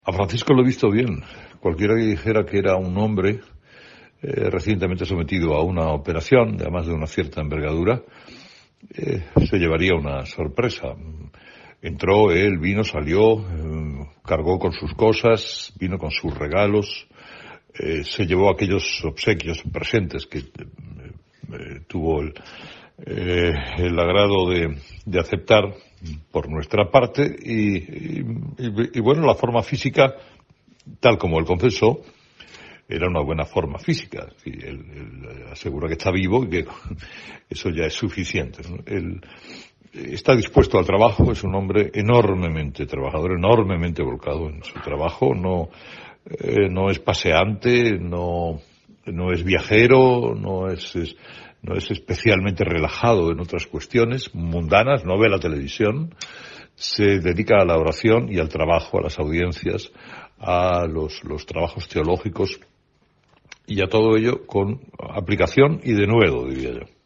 A Francisco lo he visto bien. Cualquiera que dijera que era un hombre recientemente sometido a una operación, además de una cierta envergadura, se llevaría una sorpresa. Entró, él vino, salió, cargó con sus cosas, vino con sus regalos, se llevó aquellos obsequios presentes que tuvo el agrado de aceptar por nuestra parte y bueno, la forma física, tal como él confesó, era una buena forma física. Él asegura que está vivo y que eso ya es suficiente, ¿no? Él está dispuesto al trabajo, es un hombre enormemente trabajador, enormemente volcado en su trabajo, no es paseante, no es viajero, no es especialmente relajado en otras cuestiones mundanas, no ve la televisión, se dedica a la oración y al trabajo, a las audiencias, a los trabajos teológicos y a todo ello con aplicación y denuedo, diría yo.